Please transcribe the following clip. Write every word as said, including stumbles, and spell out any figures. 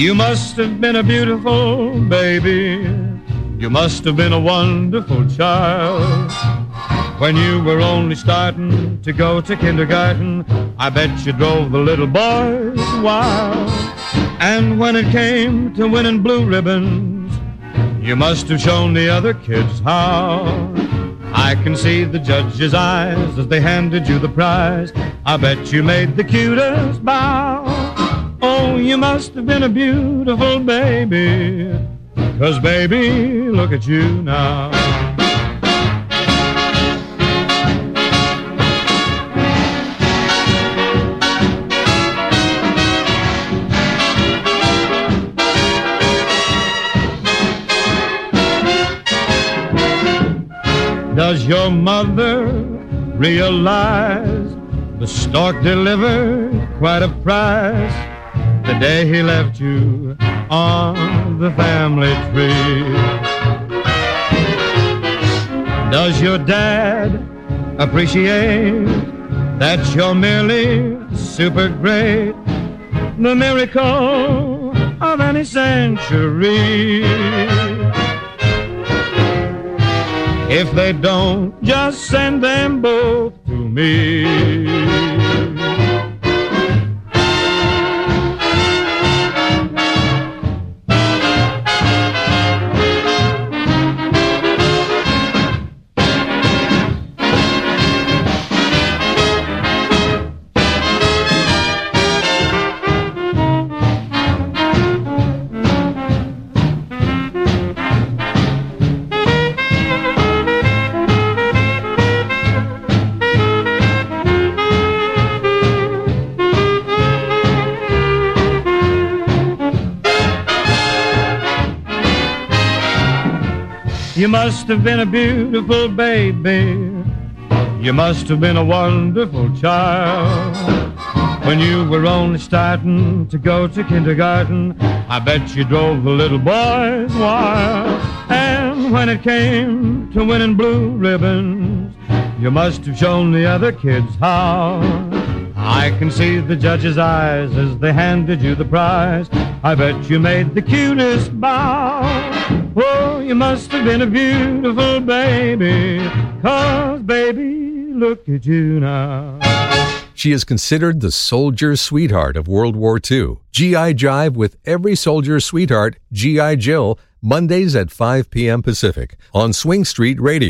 You must have been a beautiful baby. You must have been a wonderful child. When you were only starting to go to kindergarten, I bet you drove the little boys wild. And when it came to winning blue ribbons, you must have shown the other kids how. I can see the judge's eyes as they handed you the prize. I bet you made the cutest bow. Oh, you must have been a beautiful baby, 'cause baby, look at you now. Does your mother realize the stork delivered quite a prize the day he left you on the family tree? Does your dad appreciate that you're merely super great, the miracle of any century? If they don't, just send them both to me. You must have been a beautiful baby. You must have been a wonderful child. When you were only starting to go to kindergarten, I bet you drove the little boys wild. And when it came to winning blue ribbons, you must have shown the other kids how. I can see the judge's eyes as they handed you the prize. I bet you made the cutest bow. Oh, you must have been a beautiful baby, 'cause baby, look at you now. She is considered the soldier's sweetheart of World War Two. G I Jive with every soldier's sweetheart, G I Jill, Mondays at five p.m. Pacific on Swing Street Radio.